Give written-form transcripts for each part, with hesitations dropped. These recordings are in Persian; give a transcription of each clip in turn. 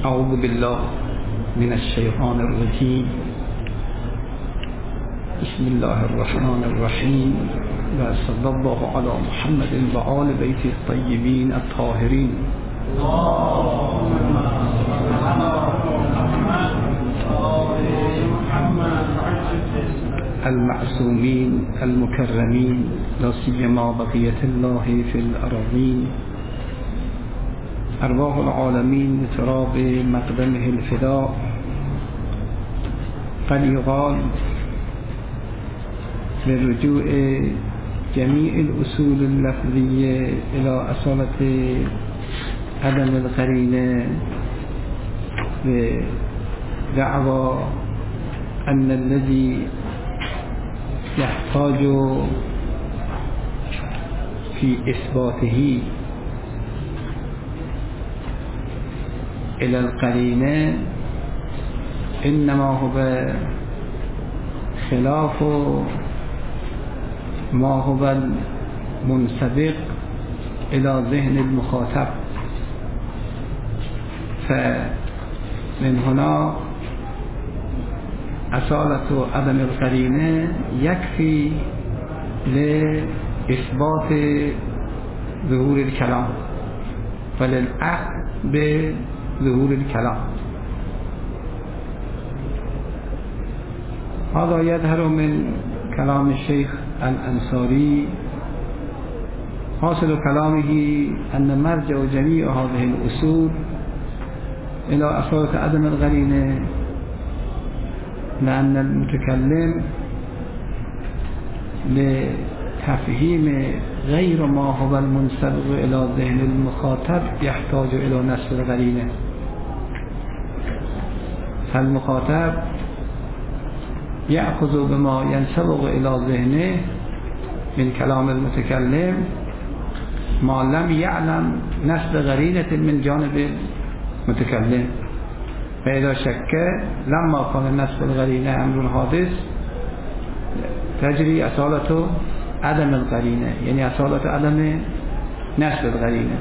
اعوذ بالله من الشیطان الرجیم. بسم الله الرحمن الرحیم و صلی الله علی محمد و آل بیت الطیبین الطاهرین. المعصومین المکرمین لا سیما بقیة الله فی الأراضین. ارواح العالمین بتراب مقدمه الفداء. قد يقال لرجوع جميع الأصول اللفظية إلى أصالة عدم القرينة بدعوى أن الذي يحتاج في إثباته إلى القرينة إنما هو خلاف ما هو المنسبق إلى ذهن المخاطب. فمن هنا أصالة عدم القرينة يكفي لإثبات ظهور الكلام وللعقد بظهور الكلام. هذا يظهر من كلام الشيخ الأنصاري. حاصل كلامه أن مرجع جميع هذه الأصول إلى أصالة عدم القرينة، لأن المتكلم لتفهيم غير ما هو المنسبق إلى ذهن المخاطب يحتاج إلى نسب القرينة. فالمخاطب يأخذ بما ينسبق إلى ذهنه من كلام المتكلم ما لم يعلم نسب قرينة من جانب المتكلم. فإذا شك لما كان نسب القرينة أمر حادث تجري أصالة عدم القرينة، يعني أصالة عدم نسب القرينة.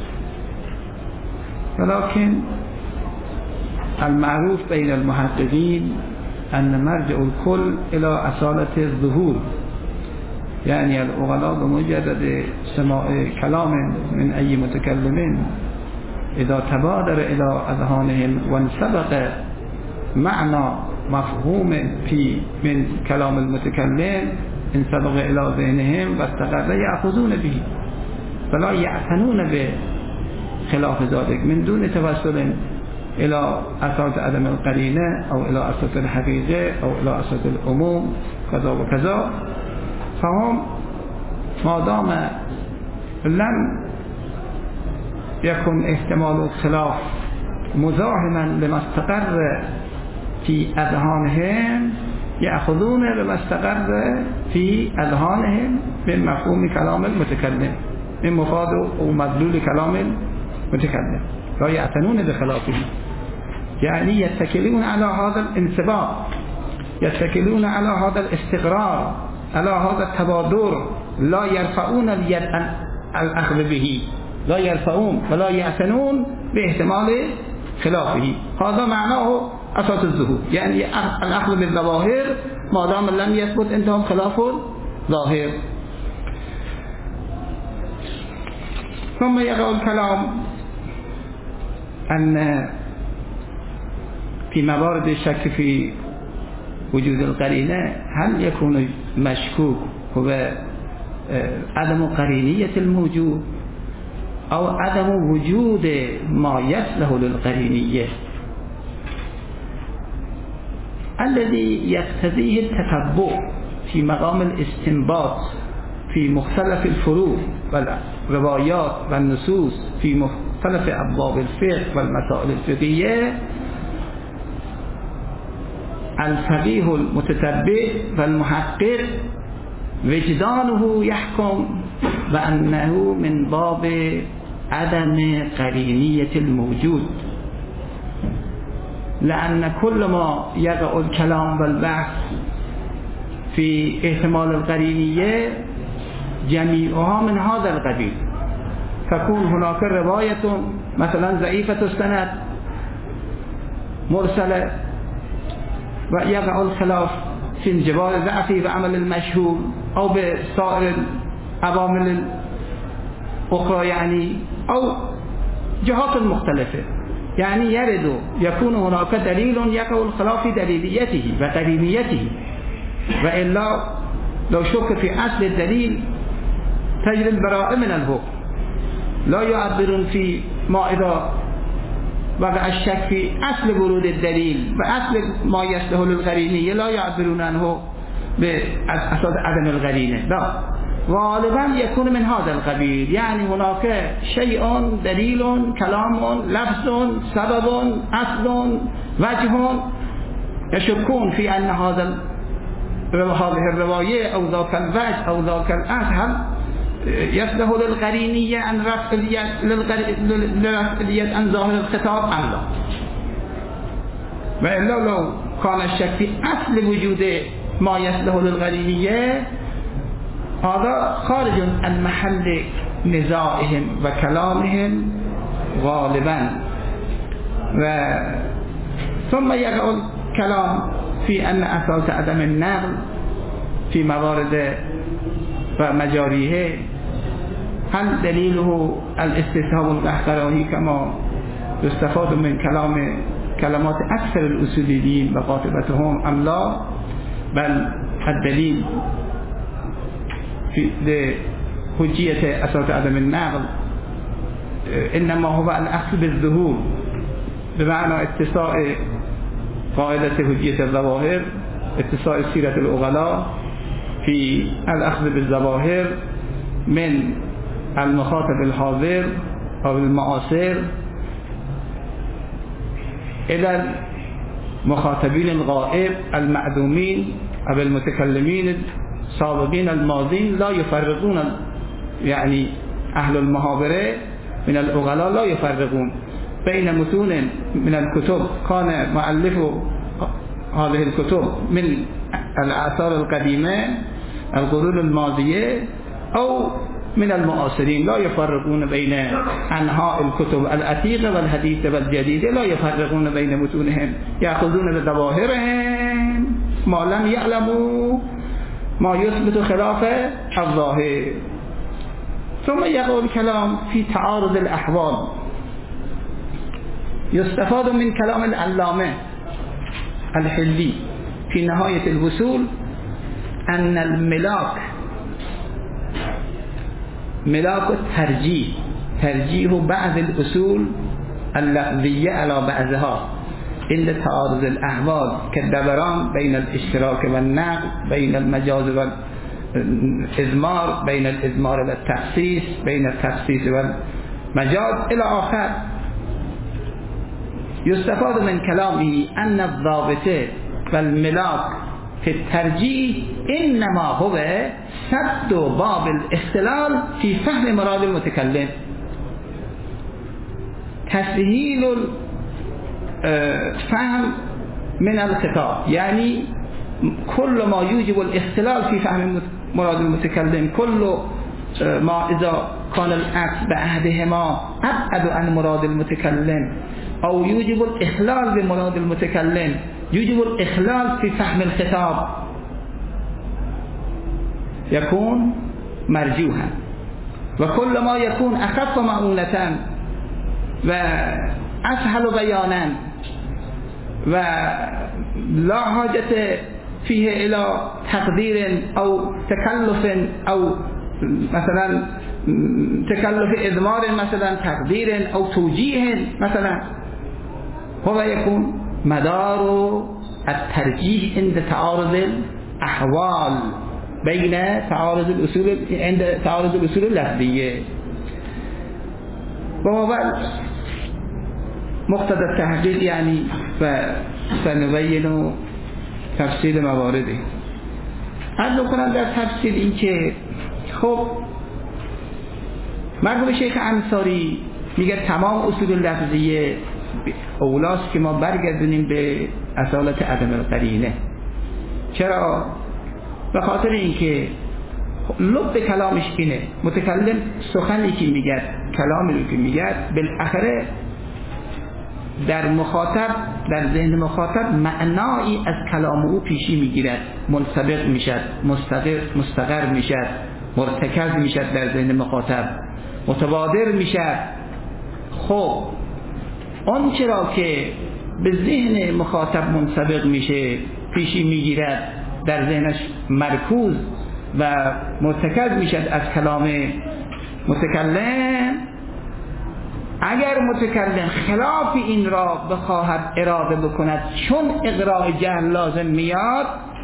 ولكن المعروف بين المحققين أن مرجع الكل إلى أصالة الظهور، يعني العقلاء بمجرد سماع كلام من أي متكلم إذا تبادر إلى أذهانهم وانسبق معنى مفهوم من كلام المتكلم انسبق إلى ذهنهم واستقر يأخذون به فلا يعتنون بخلاف ذلك من دون توسل إلى أصالة عدم القرينة أو إلى أصالة الحقيقة أو إلى أصالة العموم كذا وكذا. فهم ما دام لم يكن احتمال الخلاف مزاحما لما استقر في أذهانهم يأخذون بما استقر في أذهانهم من مفهوم كلام المتكلم، من مفاد ومدلول كلام المتكلم، لا يعتنون بخلافه. يعني يتكلون على هذا الانسباق، يتكلون على هذا الاستقرار، على هذا التبادر، لا يرفعون اليد عن الأخذ به، لا يرفعون ولا يعتنون باحتمال خلافه. هذا معناه أساس الظهور، يعني الأخذ بالظواهر ما دام لم يثبت عندهم خلاف ظاهر. ثم يقع الكلام أن في موارد الشك في وجود القرينة هل يكون مشكوك هو عدم قرينية الموجود أو عدم وجود ما يصلح للقرينية الذي يقتضيه التتبع في مقام الاستنباط في مختلف الفروع والروايات والنصوص في مختلف أبواب الفقه والمسائل الفقهية. الفقيه المتتبع والمحقق وجدانه يحكم بأنه من باب عدم قرينية الموجود، لأن كل ما يقع الكلام والبحث في احتمال القرينية جميعها من هذا القبيل. تكون هناك رواية مثلا ضعيفة السند مرسله و یقع الخلاف فی انجبار ضعفی و عمل المشهور او به سایر عوامل اخرى یعنی او جهات مختلفه يعني يرد يكون هناك دليل يقع الخلاف في دليليته وقديميته وإلا لو شك في أصل الدليل تجري البراءة من الحكم لا يعبرون في ما إذا وقع الشك في أصل ورود الدليل وأصل ما يصلح للقرينية لا يعبرون عنه بأساس عدم القرينة لا غالبا يكون من هذا القبيل يعني هناك شيء دليل كلام لفظ سبب أصل وجه يشكون في أن هذه الرواية أو ذاك الوجه أو ذاك الأصل يصلح للقرينية عن رفع اليد عن ظاهر الخطاب أم لا وإلا لو كان الشك في أصل وجود ما يصلح للقرينية هذا خارج عن محل نزاعهم وكلامهم غالبا ثم يقع الكلام في أن أساس عدم النقل في موارد ومجاريه هل دليله الاستثاب القهقراني كما يستفاد من كلمات أكثر الأصوليين وقاطبتهم أم لا بل الدليل في حجية أساس عدم النقل إنما هو الأخذ بالظهور بمعنى اتساع قاعدة حجية الظواهر اتساع سيرة الأغلاء في الأخذ بالظواهر من المخاطب الحاضر أو المعاصر إلى المخاطبين الغائب المعدومين أو المتكلمين السابقين الماضين لا يفرقون يعني أهل المحاضرة من الأغلاء لا يفرقون بين متون من الكتب كان مؤلف هذه الكتب من الآثار القديمة القرون الماضية أو من المعاصرين لا يفرقون بين أنواع الكتب العتيقة والحديثة والجديدة لا يفرقون بين متونهم يأخذون بظواهرهم ما لم يعلموا ما يثبت خلاف الظاهر ثم يقول الكلام في تعارض الأحوال يستفاد من كلام العلامة الحلي في نهاية الوصول أن الملاك ملاك ترجيح بعض الأصول اللفظية على بعضها عند تعارض الأحوال كالدوران بين الاشتراك والنقل بين المجاز والإضمار بين الإضمار والتخصيص بين التخصيص والمجاز إلى آخر يستفاد من كلامه أن الضابط والملاك في الترجيح إنما هو سد باب الاختلال في فهم مراد المتكلم تسهيل فهم من الخطاب يعني كل ما يوجب الاختلال في فهم مراد المتكلم كل ما إذا كان العكس بأحدهما أبعد عن مراد المتكلم أو يوجب الإخلال بمراد المتكلم يوجب الإخلال في فهم الخطاب يكون مرجوحا وكل ما يكون أخف مؤونة وأسهل بيانا ولا حاجة فيه إلى تقدير أو تكلف أو مثلا تكلف إضمار مثلا تقدير أو توجيه مثلا هو يكون مدار الترجيح عند تعارض الأحوال بين تعارض الأصول عند تعارض الأصول اللفظية وهو مقتضى التحقيق يعني فسنبين تفصيل موارده از بکنم در تفصیل این که خب مرحوم شیخ انصاری میگه تمام اصول لفظیه اولاست که ما برگردونیم به اصالت عدم القرینه. چرا؟ به خاطر اینکه لب کلامش اینه متکلم سخنی که میگه کلامی رو که میگه بالاخره در ذهن مخاطب معنایی از کلام او پیشی میگیرد، منسبق میشد، مستقر میشد، مرتکز میشد در ذهن مخاطب، متبادر میشد. خب آن چرا که به ذهن مخاطب منسبق میشه، پیشی میگیرد، در ذهنش مرکوز و مرتکز میشد از کلام متکلم، اگر متکلم خلاف این را بخواهد اراده بکند چون اقراء جهل لازم میاد،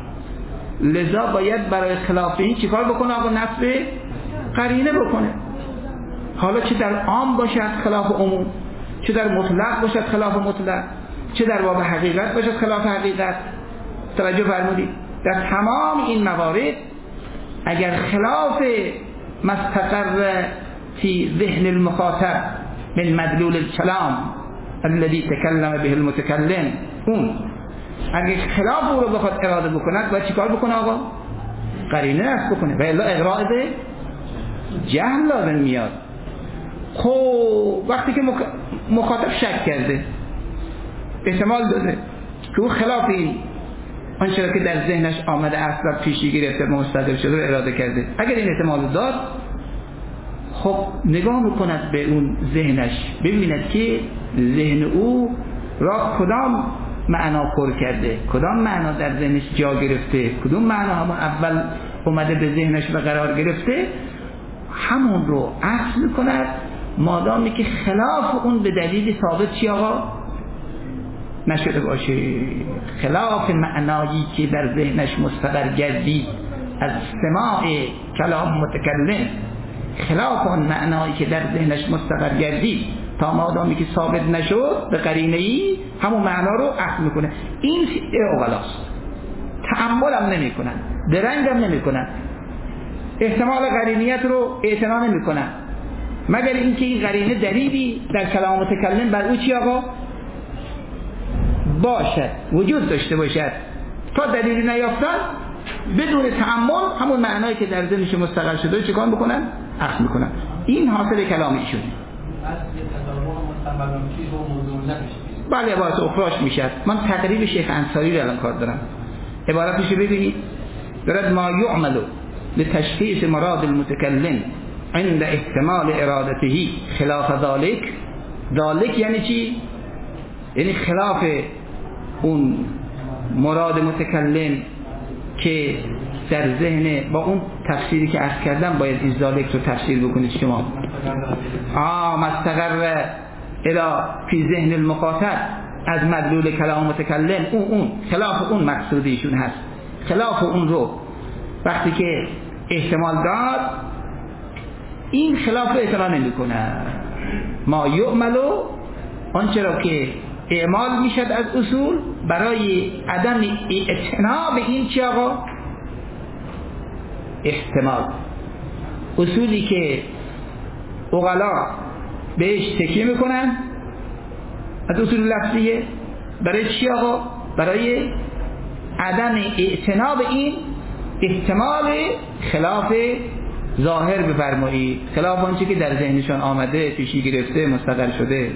لذا باید برای خلاف این چیکار بکنه؟ آقا نصب قرینه بکنه. حالا چه در عام باشد خلاف عموم، چه در مطلق باشد خلاف مطلق، چه در باب حقیقت باشد خلاف حقیقت. توجه فرمودید؟ در تمام این موارد اگر خلاف مستقر فی ذهن المخاطب من مدلول الكلام الذي تكلم به المتكلم، اون اگر خلاف او رو بخواد اراده بکند باید چیکار بکنه؟ آقا قرینه نصب بکنه و الا اقراء به جهل لازم میاد. خب وقتی که مخاطب شک کرده، احتمال داده که او خلاف این آنچه که در ذهنش آمده اصلا پیشی گرفته مستقر شده رو اراده کرده، اگر این احتمال داد، خب نگاه میکند به اون ذهنش، ببیند که ذهن او را کدام معنا پر کرده، کدام معنا در ذهنش جا گرفته، کدام معنا همون اول اومده به ذهنش و قرار گرفته، همون رو اصل میکند، مادامی که خلاف اون به دلیل ثابت چی آقا نشده باشه، خلاف معنایی که در ذهنش مستقر گردید از سماع کلام متکلم، خلاف اون معنایی که در ذهنش مستقر گردید تا مادامی که ثابت نشد به قرینه‌ای همون معنا رو اخذ میکنه. این اوغلاست، تأمل هم نمی کنن، درنگ هم نمی کنن، احتمال قرینیت رو اعتنا نمی کنن، مگر اینکه این قرینه دلیلی در کلام متکلم بر او چی آقا باشد، وجود داشته باشد. تا دلیلی نیافتن بدون تأمل همون معنایی که در ذهنش مستقر شده چیکار میکنن؟ اخذ میکنن. این حاصل کلام ایشون. بله عبارت اخراش میشد. من تقریب شیخ انصاری رو الان کار دارم، عبارتش رو ببینید، دارد ما یعمل لتشخیص مراد المتکلم عند احتمال ارادته خلاف ذالک. ذالک یعنی چی؟ یعنی خلاف اون مراد متکلم که در ذهن، با اون تفسیری که عرض کردم باید این ذالک رو تفسیر بکنید شما. مستقر الی فی ذهن المخاطب از مدلول کلام متکلم، اون خلاف اون مقصود ایشون هست، خلاف اون رو وقتی که احتمال داد این خلاف رو اعتنا نمی کنه. ما یعملو آنچه را که اعمال میشد از اصول برای عدم اعتنا به این چی آقا؟ احتمال. اصولی که عقلا بهش تکیه میکنن از اصول لفظیه، برای چی آقا؟ برای عدم اعتنا به این احتمال خلاف ظاهر بفرمایید، خلاف آنچه که در ذهنشان آمده پیشی گرفته مستقر شده.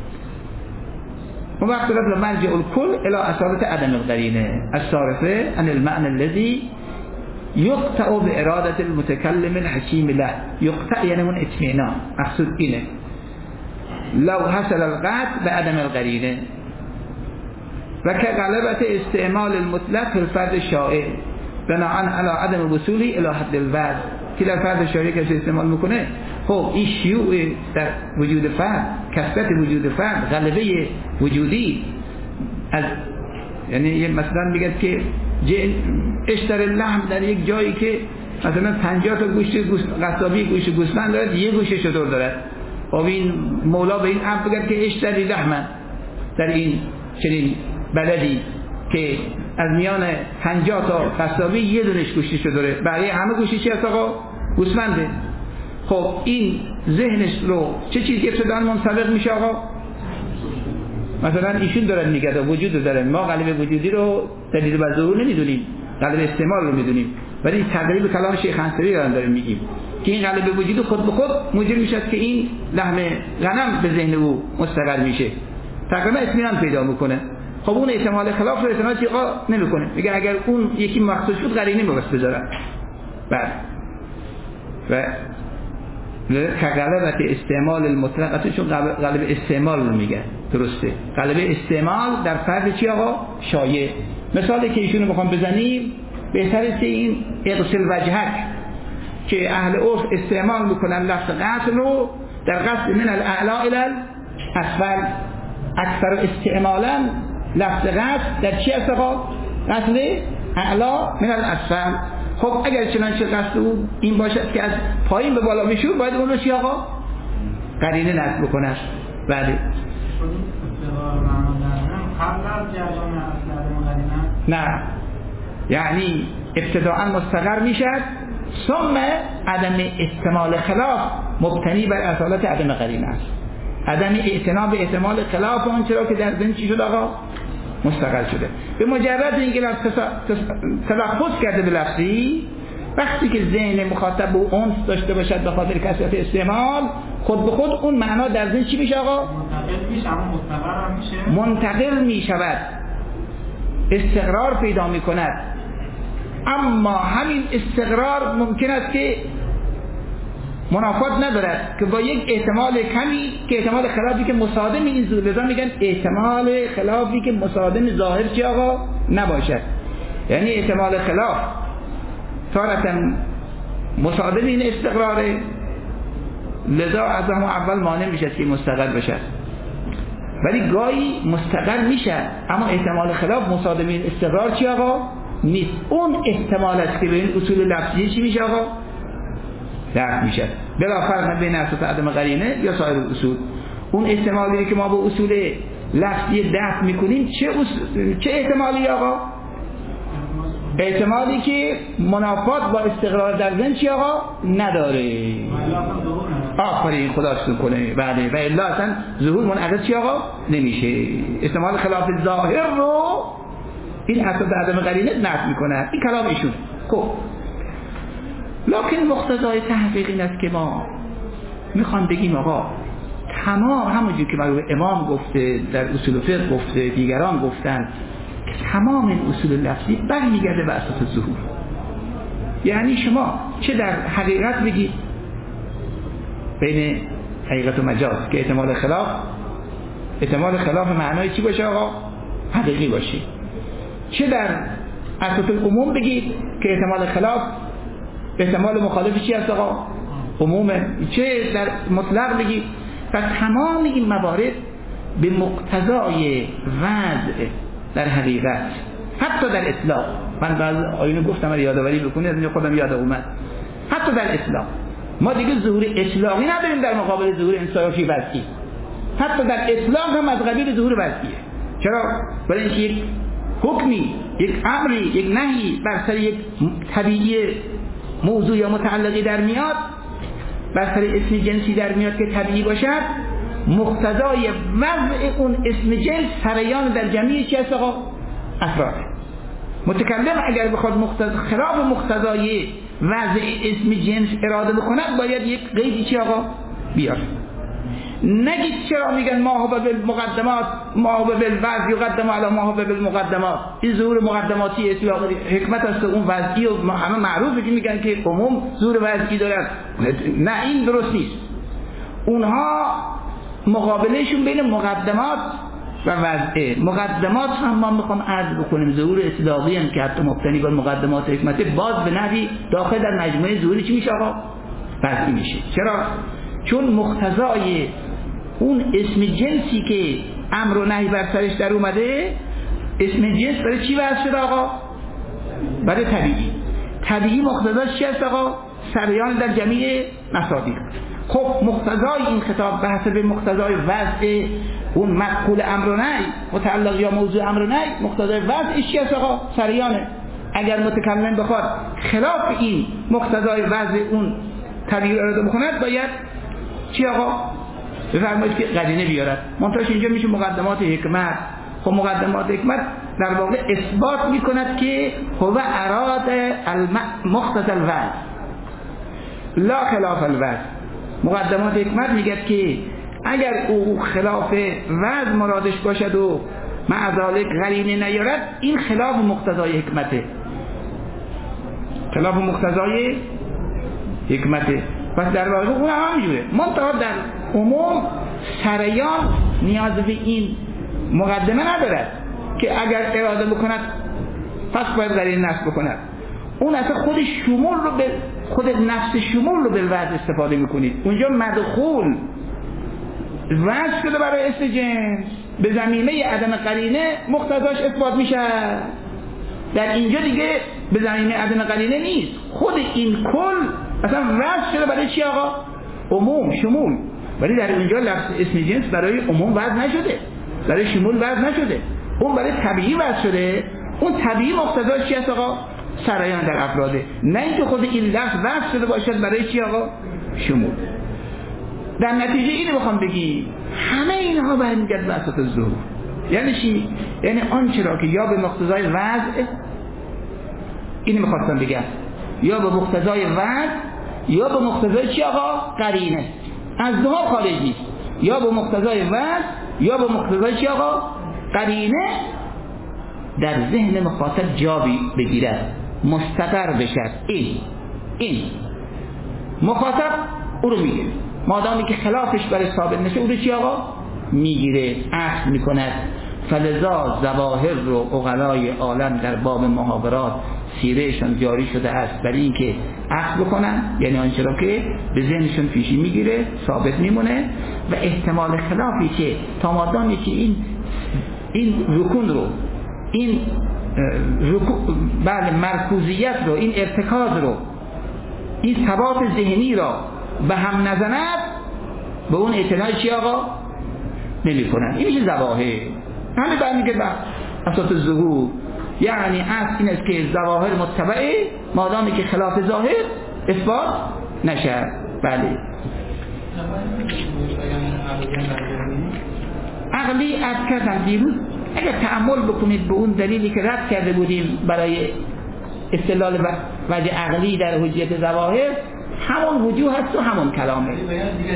اون وقت رفت مرجع الکل الى اصالت عدم القرینه الصارفه عن المعنى الذي یقطع بإرادة المتکلم الحکیم له. یقطع یعنی من اطمینان، مقصود اینه لو حصل القطع بعدم القرینه و که غلبت استعمال المطلق في الفرد الشائع بناء على عدم وصولی الى حد الوضع. که در فرد شائع کسی استعمال میکنه، خب این شیوع در وجود فرد، کثرت وجود فرد، غلبه وجودی از، یعنی مثلا بگید که اشتر لحم در یک جایی که مثلا 50 تا گوشت قصابی گوشت گوسفند دارد، یک گوشت شتر دارد، خب این مولا به این عبد بگید که اشتری لحم در این چنین بلدی که از میان 50 تا قصابی یه دونش گوشت شتره، بقیه همه گوشت چی هست آقا؟ گوسفنده. خب این ذهنش رو چه چیزی ابتداً منسبق میشه آقا؟ مثلا ایشون دارن میگه وجود دارن، ما قلب وجودی رو دلیل بر ظهور نمیدونیم، قلب استعمال رو میدونیم، ولی تقریب کلام شیخ انصاری رو داریم میگیم که این قلب وجودی خود به خود موجب میشه که این لحم غنم به ذهن او مستقر میشه. تقریبا اطمینان پیدا میکنه. خب اون احتمال خلاف رو احتمال ثقه نمیکنه، میگه اگر اون یکی مخصوص شد قرینه بس بذارن. بله و غلبت استعمال المطلقه، چون غلبه استعمال رو میگه، درسته، غلبه استعمال در فرد چی آقا؟ شایع. مثالی که ایشونو بخوام بزنیم بهتره این اغسل وجهک که اهل عرف استعمال میکنن لفظ غسل رو در غسل من الاعلا الى الاسفل، اکثر استعمالا لفظ غسل در چی است آقا؟ غسل اعلا من الاسفل. خب اگر چنانچه قصد او این باشد که از پایین به بالا میشود، باید اون رو چی آقا؟ قرینه نصب بکنه. بله نه، یعنی ابتداء مستقر میشد، ثم عدم احتمال خلاف مبتنی بر اصالت عدم قرینه است. عدم اعتنا به احتمال خلاف اون چرا که در ذهن چی شد آقا؟ مستقر شده. به مجرد اینکه تلفظ کرده به لفظی، وقتی که ذهن مخاطب به اون داشته باشد به خاطر کثرت استعمال، خود به خود اون معنا در ذهن چی میشه آقا؟ منتقل میشود، استقرار پیدا میکند. اما همین استقرار ممکن است که منافات ندارد که با یک احتمال کمی که احتمال خلافی که مصادم این ظهور، لذا میگن احتمال خلافی که مصادم ظاهر چی آقا؟ نباشد. یعنی احتمال خلاف تارتا مصادم این استقراره، لذا از همون اول مانع میشه که مستقر بشد، ولی گاهی مستقر میشه اما احتمال خلاف مصادم این استقرار چی آقا؟ نیست. اون احتمال است که به این اصول لفظی چی میشه آقا؟ درک میشه. بلا فرق بین اساس عدم قرینه یا سایر اصول. اون احتمالی که ما با اصول لفظی دفع میکنیم چه احتمالی آقا؟ احتمالی که منافات با استقرار در ذهن چی آقا؟ نداره. آفرین، خدا شکر کنه. بله، و الا اصلا ظهور منعکس چی آقا؟ نمیشه. احتمال خلاف ظاهر رو این اساس عدم قرینه نفی میکنه. این کلام ایشون. خب لکن مقتضای تحقیق این است که ما میخوام بگیم آقا تمام همونجور که مرحوم امام گفته، در اصول فقه گفته، دیگران گفتن، تمام این اصول لفظی برمیگرده به اساس ظهور. یعنی شما چه در حقیقت بگید بین حقیقت و مجاز که احتمال خلاف معنای چی باشه آقا؟ حقیقی باشه، چه در اساس العموم بگید که احتمال خلاف احتمال مخالف چی هست آقا؟ عمومه، چه در مطلق بگید. و تمام این موارد به مقتضای وضع در حقیقت، حتی در اطلاق، من بعض آیونو گفتم اگه یادآوری بکنید از خودم یاد اومد، حتی در اطلاق ما دیگه ظهور اطلاقی نداریم در مقابل ظهور انصافی وضعی. حتی در اطلاق هم از قبیل ظهور وضعیه. چرا؟ برای اینکه یک حکمی، یک امری، یک نهی بر سر یک طبیعی موضوع یا متعلقی در میاد، بر سر اسم جنسی در میاد که طبیعی باشد، مقتضای وضع اون اسم جنس سریان در جمعی چی هست آقا؟ افراد. متکلم اگر بخواد خلاف مقتضای وضع اسم جنس اراده بکند، باید یک قیدی چی آقا؟ بیار. نگید چرا میگن ما هو بالمقدمات، ما هو بالوضع یقدم علی ما هو بالمقدمات. این ظهور مقدماتی اطلاقی حکمت است اون وضعی و همه معروفه که میگن که عموم ظهور وضعی دارن. نه، این درست نیست. اونها مقابلشون بین مقدمات و وضعه. مقدمات هم ما میخوام عرض بکنیم ظهور اطلاقی هم که حتی مبتنی بر مقدمات حکمت باز به نحوی داخل در مجموعه ظهوری چی میشه آقا؟ وضعی میشه. چرا؟ چون مقتضای اون اسم جنسی که امر و نهی بر سرش در اومده، اسم جنس برای چی وضع شده آقا؟ برای طبیعی. طبیعی مقتضاش چی هست آقا؟ سریان در جمیع مصادیق. خب مقتضای این خطاب به حسب مقتضای وضع اون مفعول امر و نهی متعلق یا موضوع امر و نهی، مقتضای وضعش چی هست آقا؟ سریانه. اگر متکلم بخواد خلاف این مقتضای وضع اون طبیعی اراده بکند، باید چی آقا؟ بفرمایید که قرینه بیارد. منتهاش اینجا میشه مقدمات حکمت. خب مقدمات حکمت در واقع اثبات میکند که هو اراد مقتضى الوضع لا خلاف الوضع. مقدمات حکمت میگه که اگر او خلاف وضع مرادش باشد و معذالک قرینه نیارد، این خلاف مقتضای حکمته، خلاف مقتضای حکمته. پس در واقع اون هم همینجوره. منتها در عموم سریان نیاز به این مقدمه ندارد که اگر اراده بکند پس باید قرینه نصب بکند. اون اصلا خود شمول رو به خود نفس شمول رو به وضع استفاده میکنید. اونجا مدخول وضع شده برای اسم جنس، به زمینه عدم قرینه مقتضاش اثبات میشه. در اینجا دیگه به زمینه عدم قرینه نیست، خود این کل اصلا وضع شده برای چی آقا؟ عموم، شمول. ولی در اینجا لفظ اسم جنس برای عموم وضع نشده، برای شمول وضع نشده، اون برای طبیعی وضع شده. اون طبیعی مقتضاش چی است آقا؟ سرایان در افراده، نه اینکه خود این لفظ وضع شده باشد برای چی آقا؟ شمول. در نتیجه اینو بخوام بگی همه اینها برمیگرده به اساس ظهور. یعنی چی؟ یعنی آنچه را که یا به مقتضای وضع، اینو میخواستم بگم، یا به مقتضای وضع یا به مقتضای چی آقا؟ قرینه، از دوها خارج نیست، یا به مقتضای وضع یا به مقتضای چی آقا؟ قرینه در ذهن مخاطب جا بگیرد، مستقر بشد. این مخاطب او رو میگیره، مادامی که خلافش برای ثابت نشه او رو چی آقا؟ میگیره، اخذ میکند. فلذا ظواهر رو عقلای عالم در باب محاورات سیرهشون جاری شده است برای اینکه اخذ بکنن، یعنی آنچه را که به ذهنشون پیشی میگیره ثابت میمونه، و احتمال خلافی که تا مادامی که این رکون رو، این بله مرکوزیت رو، این ارتکاز رو، این ثبات ذهنی را به هم نزند، به اون اعتنای چی آقا؟ نمی کنن. این میشه ظواهر. همه برمیگه به اساس ظهور. یعنی اصل این است که ظواهر متبعه مادامی که خلاف ظاهر اثبات نشه. بله عقلی از کردن دیروز اگر تأمل بکنید به اون دلیلی که رد کرده بودیم برای استدلال وجه عقلی در حجیت ظواهر، همون وجوه هست و همون کلامه. عقل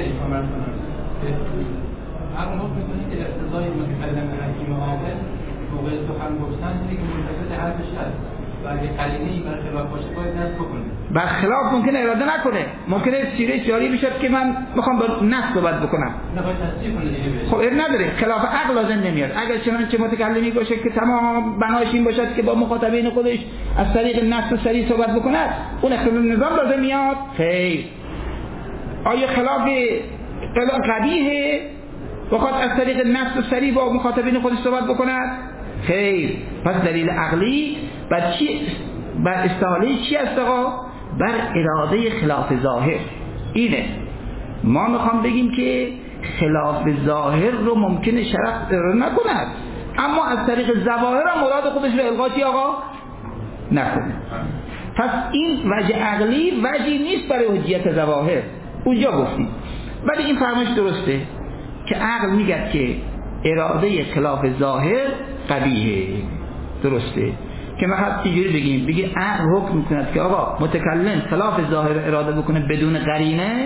مفت میکنید که اقتضای متکلم حکیم عاقل موقع سخن گفتن دیگه منتفض حرفش هست و اگه قرینه‌ای برخلاف باشه باید نصب کنه. برخلاف ممکنه اراده نکنه، ممکنه سیره جاری بشه که من میخوام با نصب صحبت بکنم، نباید تصدیق کنه دیگه. خب ایر نداره، خلاف عقل لازم نمیاد. اگر چنانچه متکلمی باشه که تمام بناش این باشد که با مخاطبین خودش از طریق نصب سریع صحبت بکند، اون اختلاف نظام لازم میاد. خیر، آیا خلاف قبیحه بخواد از طریق نصب سریع با مخاطبین خودش صحبت بکند؟ خیر. پس دلیل عقلی بر چی؟ بر استحاله چی است آقا؟ بر اراده خلاف ظاهر. اینه ما میخوام بگیم که خلاف ظاهر رو ممکنه شرع اراده نکند، اما از طریق ظواهر هم مراد خودش رو الغا چی آقا؟ نکنه. پس این وجه عقلی وجهی نیست برای حجیت ظواهر، اونجا گفتیم. ولی این فرمایش درسته که عقل میگه که اراده خلاف ظاهر قبیحه، درسته که ما حتی اینجوری بگیم، بگی عقل حکم میکند که آقا متکلم خلاف ظاهر اراده بکنه بدون قرینه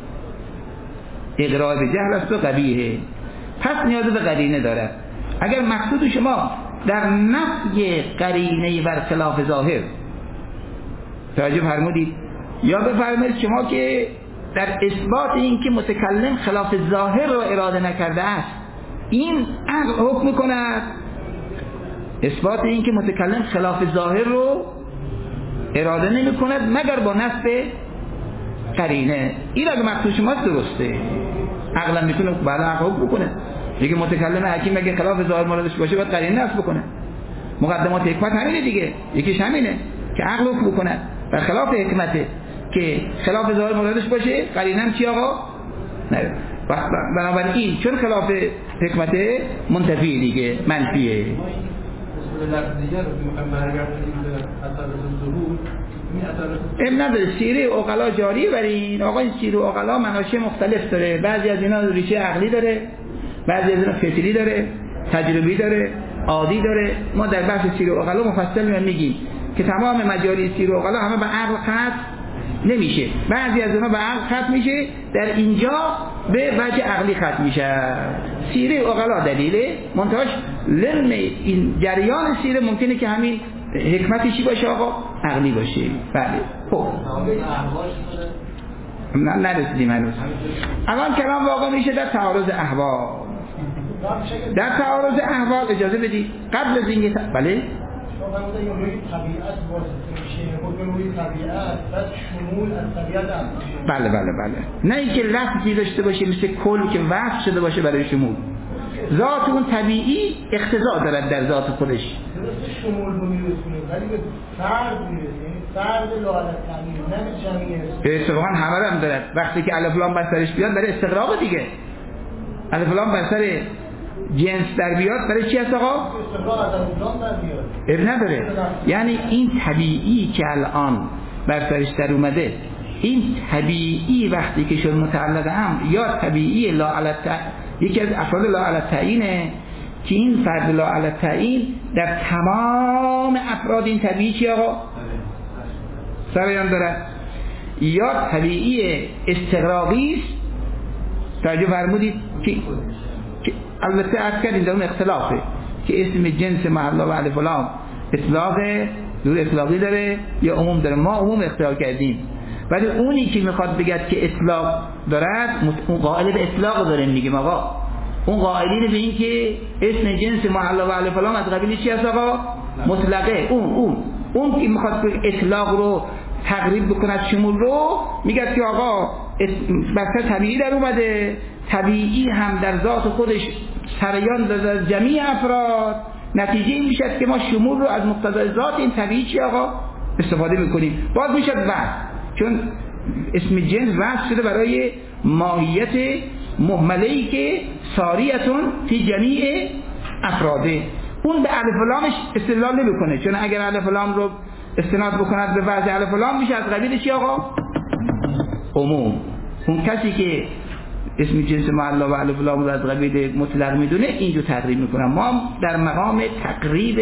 اقرار به جهل است و قبیحه، پس نیاز به قرینه داره. اگر مقصود شما در نفی قرینه بر خلاف ظاهر توجه فرمودید، یا بفرمایید شما که در اثبات این که متکلم خلاف ظاهر رو اراده نکرده است، این عقل حکم میکند اثبات این که متکلم خلاف ظاهر رو اراده نمی کند مگر با نصب قرینه. این اگه مقصود شماست درسته، عقلا میتونه بعد عقل حکم بکنه، میگه متکلم حکیم اگه خلاف ظاهر مرادش باشه باید قرینه نصب بکنه. مقدمات حکمت همینه دیگه، یکیش همینه که عقل حکم بکنه و خلاف حکمته که خلاف ظاهر مرادش باشه قرینه هم چی آقا؟ نه. بنابراین چون خلاف حکمت منتفی دیگه، منفیه. ام نداره، سیره عقلا جاری برین آقا. این سیره عقلا مناشه مختلف داره، بعضی از اینا ریشه عقلی داره، بعضی از اینا فطری داره، تجربی داره، عادی داره. ما در بحث سیره عقلا مفصل میگیم که تمام مجاری سیره عقلا همه به عقل قطع نمیشه. بعضی از اونها به عقل ختم میشه، در اینجا به وجه عقلی ختم میشه. سیره عقلا دلیله، منتهاش لم این جریان سیره ممکنه که همین حکمتشی باشه آقا عقلی باشه. بله خب نرسیدیم هنوز. الان کلام واقع میشه در تعارض احوال. در تعارض احوال اجازه بدید قبل از اینکه بله بله نه اینکه لفظی داشته باشه مثل کل که وصف شده باشه برای شمول. ذات اون طبیعی اقتضا دارد در ذات خودش. شمول رو میرسونه ولی به فرد میرسه، فرد لعنت تعمیر نه جمعیه. اتفاقا همه رو هم دارد. وقتی که الف لام بر سرش بیاد برای استغراق دیگه. الف لام بر سر جنس در بیاد برای چی هست آقا؟ استغراق از الف لام در بیاد. اب نداره. یعنی این طبیعی که الان بر سرش در اومده، این طبیعی وقتی که شد متعلق امر یا طبیعی لا علی یکی از افراد لا علی تعیینه که این فرد لا علی تعیین در تمام افراد این طبیعی چی آقا؟ سریان داره. یا طبیعی استغراقی است. توجه فرمودید که البته عرض کردیم در اون اختلافه که اسم جنس محل و الف لام اطلاقه دور اطلاقی داره یا عموم داره. ما عموم اختیار کردیم، ولی اونی که میخواد بگد که اطلاق دارد اون قائل به اطلاق داره میگیم آقا. اون قائلین به این که اسم جنس محل و الف لام از قبیل چی هست آقا؟ مطلقه. اون که میخواد اطلاق رو تقریب بکند شمول رو میگه که آقا بسته طبیعی در اومده، طبیعی هم در ذات خودش سریان در جمعی افراد. نتیجه این میشد که ما شمول رو از مقتضای ذات این طبیعی چی آقا استفاده میکنیم. باز میشد وصف، چون اسم جنس وصف شده برای ماهیت مهمله‌ای که ساریتون فی جمیع افراده. اون به الف و لامش استدلال نمیکنه، چون اگر الف و لام رو استناد بکند به وضع الف و لام میشه از قبیل چی آقا؟ عموم. اون کسی که اسم جنس معلی و الف و لام رو از قبیل مطلق میدونه اینجور تقریب میکنه. ما در مقام تقریب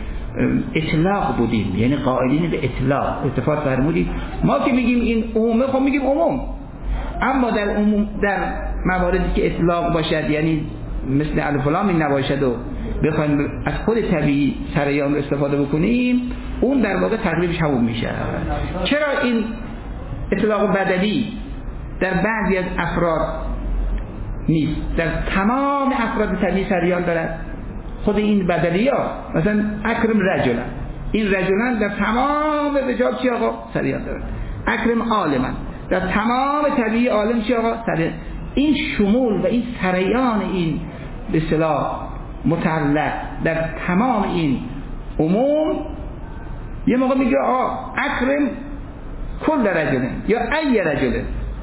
اطلاق بودیم، یعنی قائلین به اطلاق. اتفاق فرمودید ما که میگیم این عمومه خب میگیم عموم، اما در عموم در مواردی که اطلاق باشد یعنی مثل الف و لام این نباشد و بخوایم از خود طبیعی سریان رو استفاده بکنیم، اون در واقع تقریبش همون میشه. چرا این اطلاق بدلی در بعضی از افراد نیست، در تمام افراد طبیعی سریان دارد؟ خود این بدلی ها مثلا اکرم رجلن، این رجلن در تمام رجال چی آقا؟ سریان دارد. اکرم عالمن در تمام طبیعی عالم چی آقا؟ سریان. این شمول و این سریان این به اصطلاح متعلق در تمام این عموم، یه موقع میگه اکرم کل رجلن یا ای رجلن،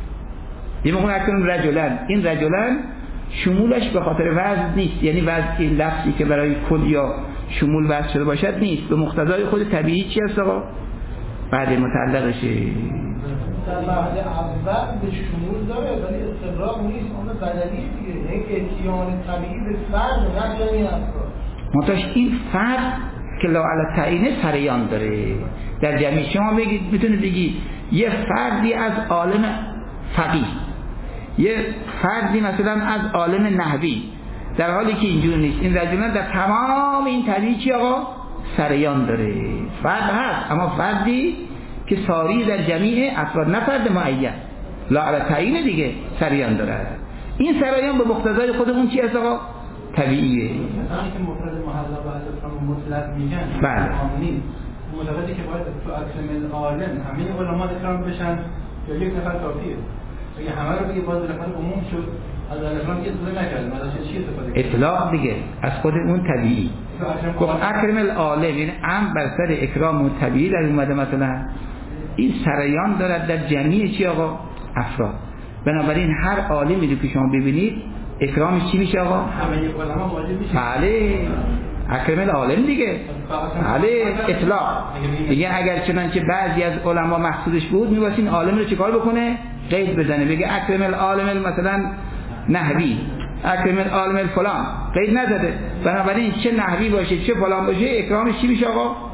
یه موقع اکرم رجلن. این رجلن شمولش به خاطر وزن نیست، یعنی وزن این لفظی که برای کل یا شمول وزن شده باشد نیست، به مقتضای خود طبیعی چی هست آقا؟ بعد متعلقشه. در بعد اول به شمول داره ولی استقراق نیست، اون بدلی دیگه، یک اتیان طبیعی به فرد نه جمعی افراد. منتهاش این فرد که لا علی تعیین سریان داره در جمعی. شما بگید میتونه بگی یه فردی از عالم فقیه، یه فردی مثلا از عالم نحوی، در حالی که اینجور نیست. این رجلن در تمام این طبیعی چی آقا؟ سریان داره. فرد هست اما فردی که ساری در جمیع افراد، نه فرد معین، لا علی تعیین دیگه سریان داره. این سریان به مقتضای خود اون چی هست آقا؟ طبیعیه. مثلا که مفرد محلا و الف مطلق میگن بله معتقدی که باید تو اکرم العالم همه علما اکرام بشن یا یک نفر کافیه؟ اگه همه رو بگه باز نفر عموم شد از الفلام که استفاده نکردن، مثلا چی استفاده کرد؟ اطلاق دیگه از خود اون طبیعی. گفت اکرم العالم یعنی ام بر سر اکرام اون طبیعی در اومده. مثلا این سریان دارد در جمعی چی آقا؟ افراد. بنابراین هر عالمی رو که شما ببینید اکرامش چی میشه آقا؟ همه علما واجب میشه. بله اکرم العالم دیگه. بله اطلاق دیگه. اگر چنانچه بعضی از علما مقصودش بود می‌واسین عالم رو چیکار بکنه؟ قید بزنه، بگه اکرم العالم مثلا نحوی، اکرم العالم فلان، قید نزده. بنابراین چه نحوی باشه چه فلان باشه اکرامش چی میشه آقا؟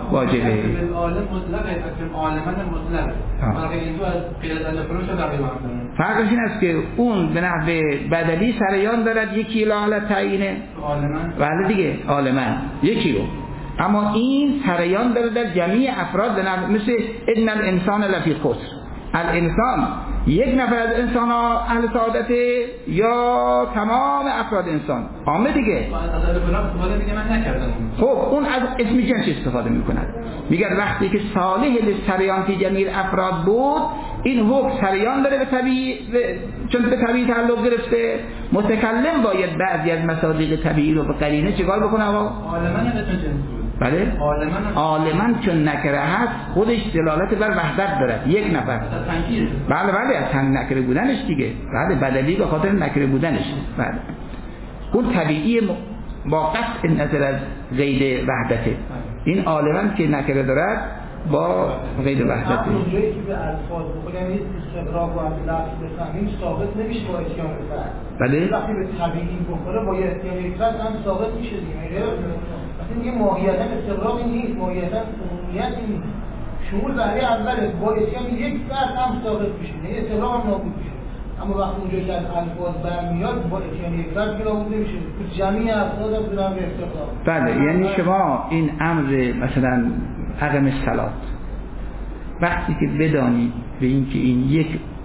واجبه. عالم مطلقه، اکرم عالمان مطلقه. برای این دو از غیر الفلان شده تقریبا. فرقش این است که اون به نحو بدلی سریان دارد یکی لاله تعیینه. عالمان. بله دیگه عالمان یکی رو. اما این سریان داره در جمعی افراد به نحو مثل ان الانسان لفی خسر. الانسان یک نفر از انسان ها اهل سعادت یا تمام افراد انسان عامه دیگه. از الفلان استفاده میگه من نکردم. خب اون از اسم جنس استفاده میکند. میگه وقتی که صالح للسریان فی جمیع افراد بود این حکم سریان داره به طبیعی چون به طبیعی تعلق گرفته. متکلم باید بعضی از مصادیق طبیعی رو به قرینه چیکار بکنه آقا؟ عالمان نتون جنس بود. بله؟ عالمان چون نکره هست خودش دلالت بر وحدت دارد. یک نفر. بله از نکره بودنش دیگه. بله بدلی به خاطر نکره بودنش. بله. اون طبیعی با قطع نظر از قید وحدته. این عالمان که نکره دارد با قید وحدته. اونجایی که به الفاظ بخونیم استقراق و لفظ بفهمیم ثابت نمیشه با اتیان فرد. بله. وقتی به طبیعی بخوره با اتیان فرد هم ثابت میشه دیگه. مثلا دیگه ماهیتا استقراقی نیست، ماهیتا عمومیتی نیست. شمول بحری اوله با اتیان یک فرد هم ثابت میشه. یعنی استقراق هم نابود میشه. اما وقتی اونجایی که از الفاظ برمیاد با اتیان یک فرد که نابود نمیشه. تو جمعی افراد هم دونم به استقراق. بله یعنی شما این امر مثلا عدم الصلات وقتی که بدانید به این که این یک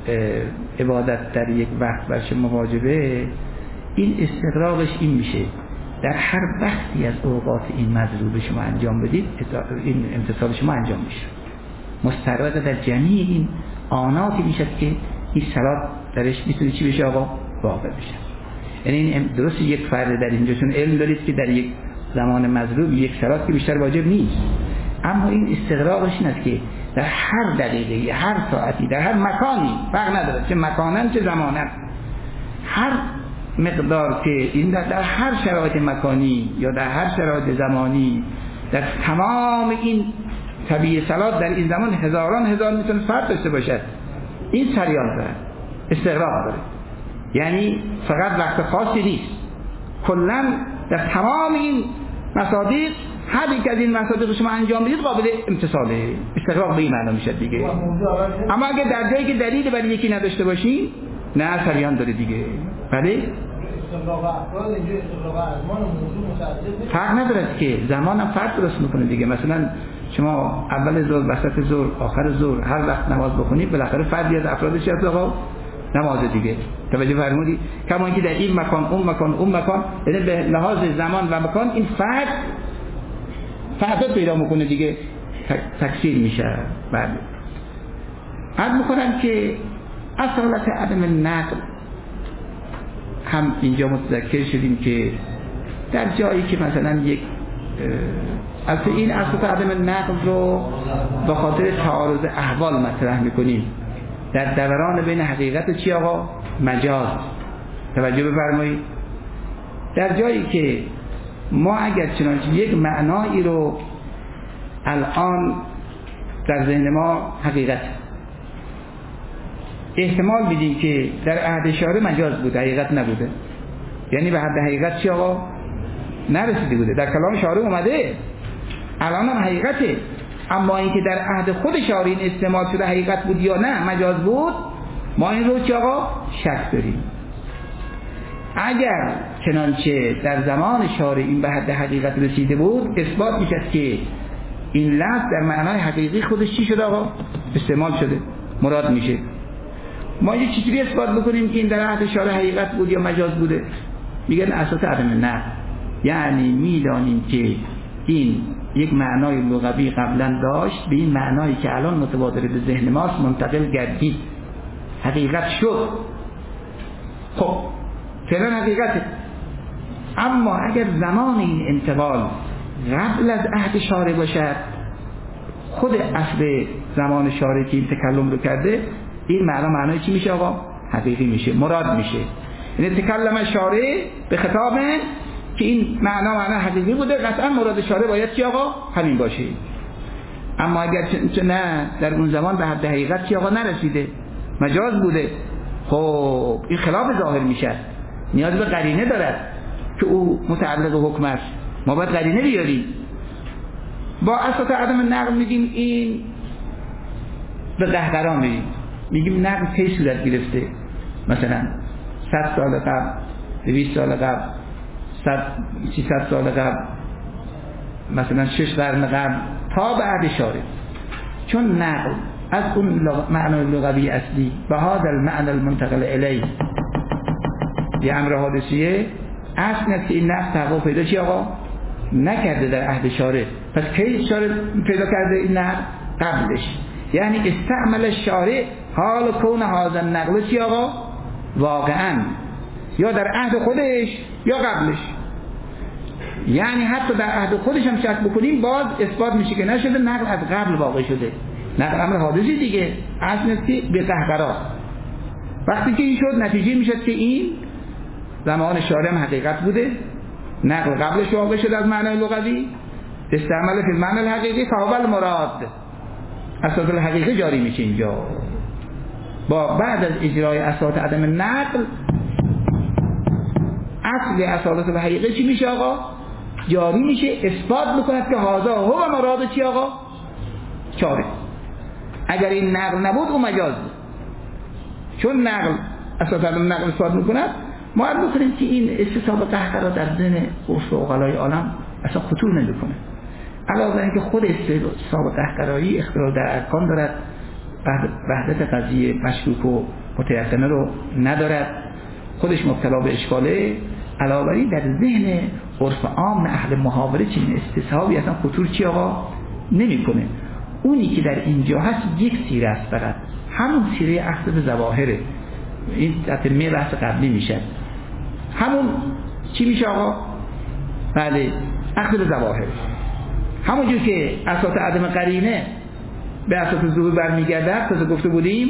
عبادت در یک وقت بر شما واجبه این استقراقش این میشه در هر وقتی از اوقات این مطلوب شما انجام بدید این امتثال شما انجام میشه مستقر در جمعی این آناتی میشه که این صلات درش میتونه چی بشه آقا واقع بشه. یعنی این درست یک فرد در اینجا چون علم دارید که در یک زمان مطلوب یک صلات که بیشتر واجب نیست اما این استقراقش این است که در هر دقیقه هر ساعتی در هر مکانی فرق نداره چه مکانن چه زمانن هر مقدار که این در هر شرایط مکانی یا در هر شرایط زمانی در تمام این طبیعی صلات در این زمان هزاران هزار میتونه فرق داشته باشد این سریان داره استقراق داره یعنی فقط وقت خاصی نیست کلا در تمام این مصادیق هر یک از این مصادیق شما انجام بدید قابل امتثاله استقراق به این معنا میشه دیگه. اما اگه در جایی که دلیل برای یکی نداشته باشین نه سریان داره دیگه. بله استقراق افراد اینجا استقراق ازمان و موضوع متعدد فرق نداره که زمان هم فرق درست میکنه دیگه. مثلا شما اول ظهر وسط ظهر آخر ظهر هر وقت نماز بخونید بالاخره فردی از افرادش هست آقا نماز دیگه. توجه فرمودید کما اینکه در این مکان اون مکان یعنی به لحاظ زمان و مکان این فرق پیدا میکنه دیگه تکثیر میشه. بله عرض میکنم که اصالت عدم نقل هم اینجا متذکر شدیم که در جایی که مثلا یک اصلا این اصالت عدم نقل رو به خاطر تعارض احوال مطرح میکنیم در دوران بین حقیقت چی آقا؟ مجاز. توجه بفرمایید در جایی که ما اگر چنانچه یک معنایی رو الان در ذهن ما حقیقت احتمال بدیم که در عهد شارع مجاز بوده حقیقت نبوده یعنی به حد حقیقت چی آقا؟ نرسیده بوده در کلام شارع اومده الان هم حقیقته اما اینکه در عهد خود شارع این استعمال شده حقیقت بود یا نه مجاز بود ما این رو چی آقا؟ شک داریم. اگر چنانچه در زمان شارع این به حد حقیقت رسیده بود اثبات میشه که این لفظ در معنای حقیقی خودش چی شده آقا؟ استعمال شده مراد میشه. ما یه چیزی اثبات بکنیم که این در عهد شارع حقیقت بود یا مجاز بوده میگن اساس عدم نه یعنی میدانیم که این یک معنای لغوی قبلا داشت به این معنایی که الان متبادر به ذهن ماست منتقل گردید حقیقت شد. خب فعلا حقیقته اما اگر زمان این انتقال قبل از عهد شارع باشد خود اصل زمان شارع که این تکلم رو کرده این معنای چی میشه آقا؟ حقیقی میشه مراد میشه. این تکلم شارع به خطاب که این معنی حقیقی بوده قطعا مراد شارع باید چی آقا؟ همین باشه. اما اگر نه در اون زمان به حد حقیقت چی آقا نرسیده مجاز بوده خب این خلاف ظاهر میشه نیاز به قرینه دارد که او متعلق حکم است ما باید قرینه بیاریم با اساس عدم نقل میگیم این به قهقرا میگیم نقل کی صورت گرفته، مثلا 100 سال قبل، 200 سال قبل، 300 سال قبل، مثلا 6 قرن قبل تا به عهد شارع. چون نقل از اون معنای لغوی اصلی به هذا المعنى المنتقل الیه یه امر حادثیه، اصل نیست که این نقل تحقق پیدا چی آقا نکرده در عهد شارع. پس کی شارع پیدا کرده این نقل؟ قبلش. یعنی استعمل شارع حال کون هذا النقل چی آقا واقعا یا در عهد خودش یا قبلش. یعنی حتی در عهد خودش هم شک بکنیم باز اثبات میشه که نشده، نقل از قبل واقع شده. نقل امر حادثی دیگه، اصل نیست که به قهقرا. وقتی که این شد نتیجه میشه که این زمان شارع هم حقیقت بوده، نقل قبلش واقع شده از معنای لغوی، استعمال فی المعنى الحقیقی فهو المراد، اساس الحقیقی جاری میشه اینجا. با بعد از اجرای اساس عدم نقل اصل اساس الحقیقی چی میشه آقا جاری میشه، اثبات میکند که هذا هو مراد چی آقا شارع. اگر این نقل نبود او مجاز بود. چون نقل اساس عدم نقل اثبات میکند، ما عرض کنیم که این استصحاب قهقرا در ذهن عرف عقلای عالم اصلا خطور نمیکنه. علاوه بر اینکه خود استصحاب قهقرایی اختلال در ارکان دارد، وحدت قضیه مشکوک و متیقنه رو ندارد، خودش مبتلا به اشکاله. علاوه بر این در ذهن عرف عام اهل محاوره چنین استصحابی اصلا خطور چی آقا نمیکنه. اونی که در اینجا هست یک سیره است فقط، همون سیره اخذ به ظواهره. این تتمه بحث قبلی میشه. همون چی میشه آقا؟ بله اخذ به ظواهر. همونجور که اساس عدم قرینه به اساس ظهور برمیگرده، اساس گفته بودیم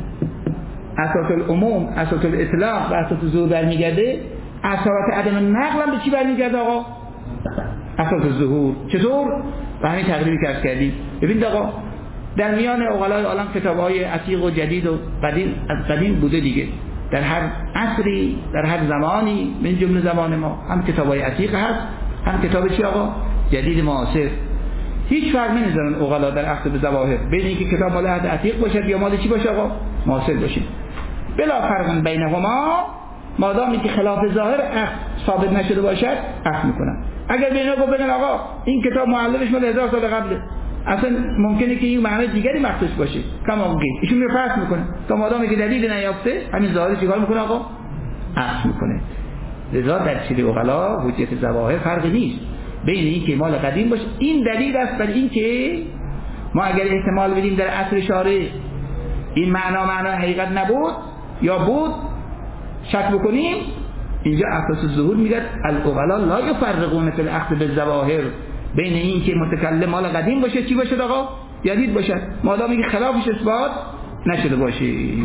اساس العموم، اساس الاطلاق و اساس ظهور برمیگرده، اساس عدم نقل هم به چی برمیگرده آقا؟ اساس ظهور. چطور؟ و همین تقریبی که کردیم. ببینید آقا در میان عقلای عالم کتاب‌های عتیق و جدید و قدیم از قدیم بوده دیگه، در هر عصری در هر زمانی من جمله زمان ما هم کتاب‌های عتیق هست، هم کتاب چی آقا جدید معاصر. هیچ فرق نمی‌ذارن عقلا در اخذ به ظواهر بین اینکه کتاب مال عهد عتیق باشد یا مال چی باشه آقا معاصر باشه. بلا فرق بینهما، مادامی که خلاف ظاهر ثابت نشده باشد اخذ میکنن. اگر به اینا بگن آقا این کتاب مؤلفش مال 1000 سال قبله، اصلا ممکنه که این معنی دیگری مخصوص باشه، کما میگه ایشون میفرض میکنه تا مادامی که دلیل نیافته همین ظاهر چیکار میکنه آقا اخذ میکنه. لذا در چیز عقلا حجیت ظواهر فرقی نیست بین این که مال قدیم باشه. این دلیل است بر این که ما اگر احتمال بدیم در عصر شارع این معنای حقیقت نبود یا بود شک بکنیم، اینجا اساس ظهور میگه العقلا لا یفرقون فی الاخذ بالظواهر بین این که متکلم مال قدیم باشه چی باشه آقا جدید باشه، مادامی که خلافش اثبات نشده باشه.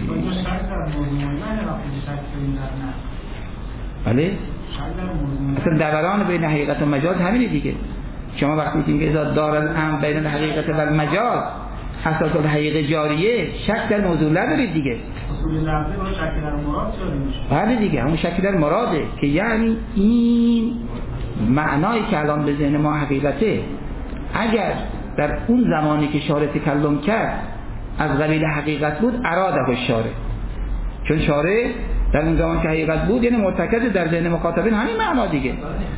بله اصلا دوران بین حقیقت و مجاز همینه دیگه. شما وقتی که اذا دار الامر بین الحقیقت و المجاز اساس الحقیقه جاریه، شک در موضوع ندارید دیگه. اصول لفظی با شک در مراد جاری میشه. بله دیگه همون شک در مراده که یعنی این معنایی که الان به ذهن ما حقیقته، اگر در اون زمانی که شارع تکلم کرد از قبیل حقیقت بود اراده الشارع، چون شارع در اون زمان که حقیقت بود یعنی مرتکز در ذهن مخاطبین همین معنا دیگه.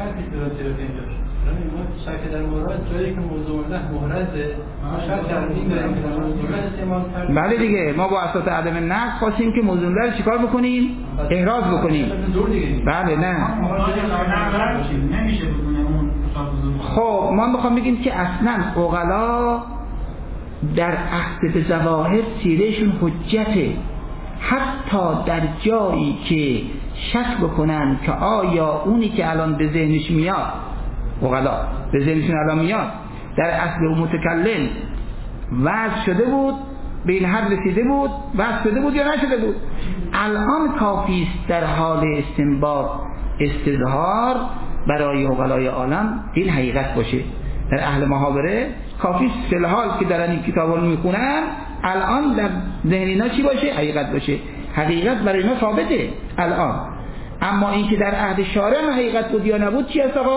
شک در مراد جایی که موضوع محرزه، شک در این داریم که در موضوع استعمال کرد. بله دیگه ما با اساس عدم نقص خواستیم که موضوع رو چیکار بکنیم؟ احراز بکنیم. بله نه نمیشه بدون اون. خب ما میخوام بگیم که اصلا عقلا در اخذ ظواهر سیرهشون حجته، حتی در جایی که شک بکنن که آیا اونی که الان به ذهنش میاد، عقلا به ذهنشون الان میاد در اصل و متکلم وضع شده بود، به این حد رسیده بود، وضع شده بود یا نشده بود، الان کافی است در حال استنباط استظهار برای عقلای عالم این حقیقت باشه. در اهل محاوره کافی است فی الحال که دارن این کتابا رو میخونن الان در ذهن اینا چی باشه؟ حقیقت باشه. حقیقت برای اینا ثابته الان. اما این که در عهد شارع حقیقت بود یا نبود چی است آقا؟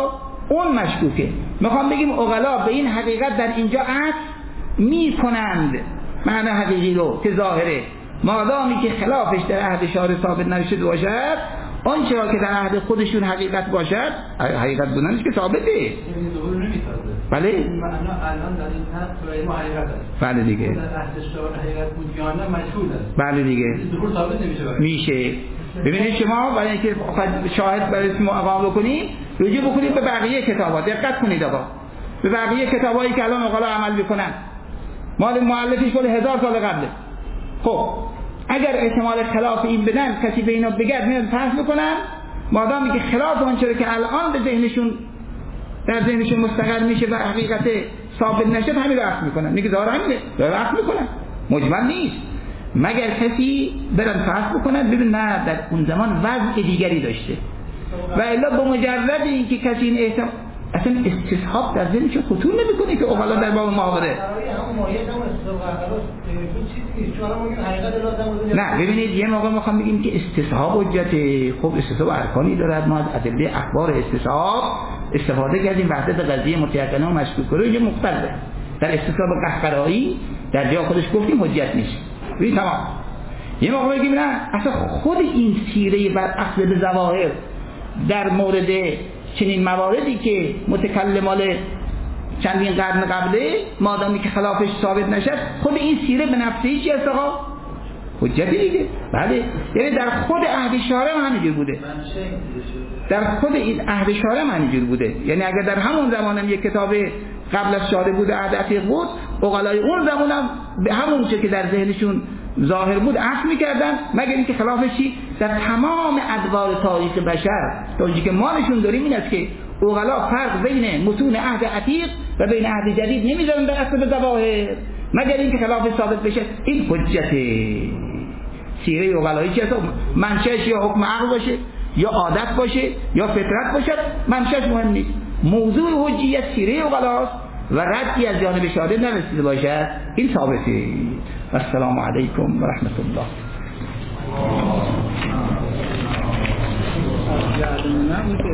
اون مشکوکه. میخوام بگیم عقلا به این حقیقت در اینجا عطف میکنند معنی حقیقی رو که ظاهره، مادامی که خلافش در عهد شارع ثابت نشده باشد، آنچه را که در عهد خودشون حقیقت باشد، حقیقت بودنش که ثابته. بله معنا الان در این نص برای ما حقیقت است. بله دیگه. در عهد شارع حقیقت بود یا نه مجهول است. بله دیگه. ظهور ثابت نمیشه. میشه. ببینید شما برای اینکه شاهد برای اسم اقام بکنید، رجوع بکنید به بقیه کتابا. دقت کنید آقا. به بقیه کتابایی که الان عقلا عمل میکنن. مال مؤلفش مال 1000 سال قبله. خب اگر احتمال خلاف این بدن، کسی به اینا بگه میاد فرض میکنن، مادامی که خلاف آنچه که الان به ذهنشون در ذهنشون مستقر میشه و حقیقت ثابت نشد، همین رو عقل میکنن. میگه داره همینه، داره عقل میکنن، مجمل نیست. مگر کسی برن فرض بکنن ببین نه در اون زمان وضع دیگری داشته و الا به مجرد اینکه کسی این احتمال اصلا استصحاب در ذهنش خطور نمیکنه که اوغلا در باب محاوره. نه ببینید یه موقع میخوام بگیم که استصحاب حجته. خب استصحاب ارکانی دارد، ما از ادله اخبار استصحاب استفاده کردیم، وحدت قضیه متیقنه و مشکوکه رو اینجا مختلفه. در استصحاب قهقرایی در جا خودش گفتیم حجت نیست. ببین تمام. یه موقع بگیم نه اصلا خود این سیره بر اصل به ظواهر در مورد چنین مواردی که متکلمال چندین قرن قبله مادامی که خلافش ثابت نشد، خود این سیره به نفسه چی است آقا؟ حجتی دیگه. بله یعنی در خود عهد شارع همینجور بوده، در خود این عهد شارع همینجور بوده. یعنی اگر در همون زمانم یک کتاب قبل از شارع بوده عهد عتیق بود، عقلای اون زمانم به همون چه که در ذهنشون ظاهر بود عقل میکردن، مگر اینکه خلافش چی در تمام ادوار تاریخ بشر تا اونجایی که ما نشون داریم این است که عقلا فرق بین متون عهد عتیق و بین عهد جدید نمیذارن در اصل به ظواهر، مگر اینکه خلاف ثابت بشه. این حجت سیره عقلایی چیه؟ منشأش یا حکم عقل باشه یا عادت باشه یا فطرت باشه، منشأش مهم نیست. موضوع حجیت سیره عقلاست و ردی از جانب شارع نرسیده باشد، این ثابته. السلام علیکم و رحمت الله.